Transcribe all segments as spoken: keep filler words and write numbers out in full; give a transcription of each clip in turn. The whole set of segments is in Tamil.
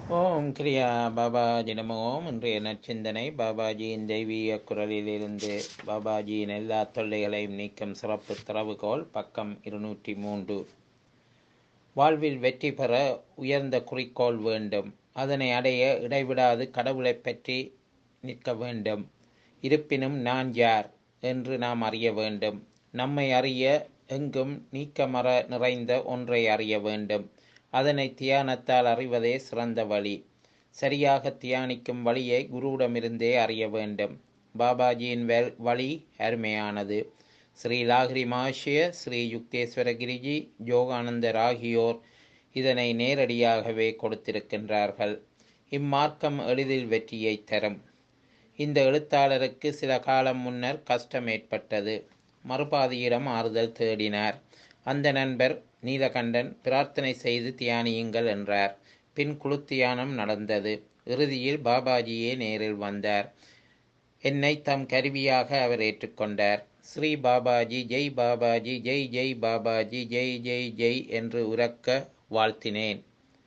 ஓம் கிரியா பாபாஜி நமோ. இன்றைய நற்சிந்தனை பாபாஜியின் தெய்வீக குரலிலிருந்து. பாபாஜியின் எல்லா தொல்லைகளையும் நீக்கும் சிறப்பு திறவுகோல், பக்கம் இருநூற்றி மூன்று. வாழ்வில் வெற்றி பெற உயர்ந்த குறிக்கோள் வேண்டும். அதனை அடைய இடைவிடாது கடவுளை பற்றி நிற்க வேண்டும். இருப்பினும் நான் யார் என்று நாம் அறிய வேண்டும். நம்மை அறிய எங்கும் நீக்கமற நிறைந்த ஒன்றை அறிய வேண்டும். அதனை தியானத்தால் அறிவதே சிறந்த வழி. சரியாக தியானிக்கும் வழியை குருவிடமிருந்தே அறிய வேண்டும். பாபாஜியின் வழி அருமையானது. ஸ்ரீ லாகிரி மஹர்ஷிய, ஸ்ரீ யுக்தேஸ்வர கிரிஜி, யோகானந்தர் ஆகியோர் இதனை நேரடியாகவே கொடுத்திருக்கின்றார்கள். இம்மார்க்கம் எளிதில் வெற்றியை தரும். இந்த எழுத்தாளருக்கு சில காலம் முன்னர் கஷ்டம் ஏற்பட்டது. மறுபாதியிடம் ஆறுதல் தேடினார். அந்த நண்பர் நீலகண்டன் பிரார்த்தனை செய்து தியானியுங்கள் என்றார். பின் குழு தியானம் நடந்தது. இறுதியில் பாபாஜியே நேரில் வந்தார். என்னை தம் கருவியாக அவர் ஏற்றுக்கொண்டார். ஸ்ரீ பாபாஜி ஜெய், பாபாஜி ஜெய், ஜெய் பாபாஜி ஜெய், ஜெய் ஜெய் என்று உரக்க வாழ்த்தினேன்.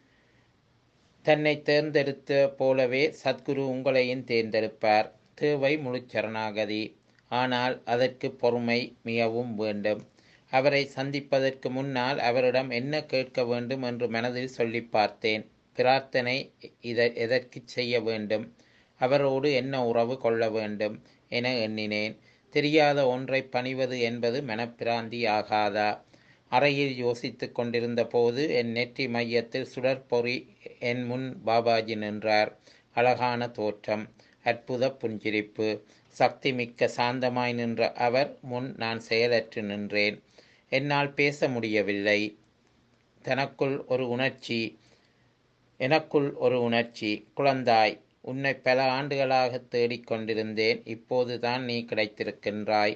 தன்னை தேர்ந்தெடுத்த போலவே சத்குரு உங்களையும் தேர்ந்தெடுப்பார். தேவை முழு சரணாகதி. ஆனால் அதற்கு பொறுமை மிகவும் வேண்டும். அவரை சந்திப்பதற்கு முன்னால் அவரிடம் என்ன கேட்க வேண்டும் என்று மனதில் சொல்லி பார்த்தேன். பிரார்த்தனை இதை எதற்கு செய்ய வேண்டும், அவரோடு என்ன உறவு கொள்ள வேண்டும் என எண்ணினேன். தெரியாத ஒன்றை பணிவது என்பது மனப்பிராந்தி ஆகாதா? அறையில் யோசித்து கொண்டிருந்த போது என் நெற்றி மையத்தில் சுடற்பொறி என் முன் பாபாஜி நின்றார். அழகான தோற்றம், அற்புத புஞ்சிரிப்பு. சக்தி மிக்க சாந்தமாய் நின்ற அவர் முன் நான் செயலற்று நின்றேன். என்னால் பேச முடியவில்லை. தனக்குள் ஒரு உணர்ச்சி எனக்குள் ஒரு உணர்ச்சி குழந்தாய், உன்னை பல ஆண்டுகளாக தேடிக்கொண்டிருந்தேன். இப்போதுதான் நீ கிடைத்திருக்கின்றாய்.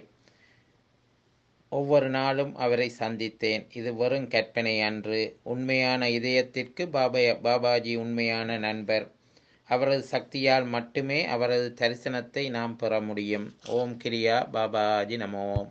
ஒவ்வொரு நாளும் அவரை சந்தித்தேன். இது வெறும் கற்பனை அன்று. உண்மையான இதயத்திற்கு பாபா பாபாஜி உண்மையான நண்பர். அவரது சக்தியால் மட்டுமே அவரது தரிசனத்தை நாம் பெற முடியும். ஓம் கிரியா பாபாஜி நமோ.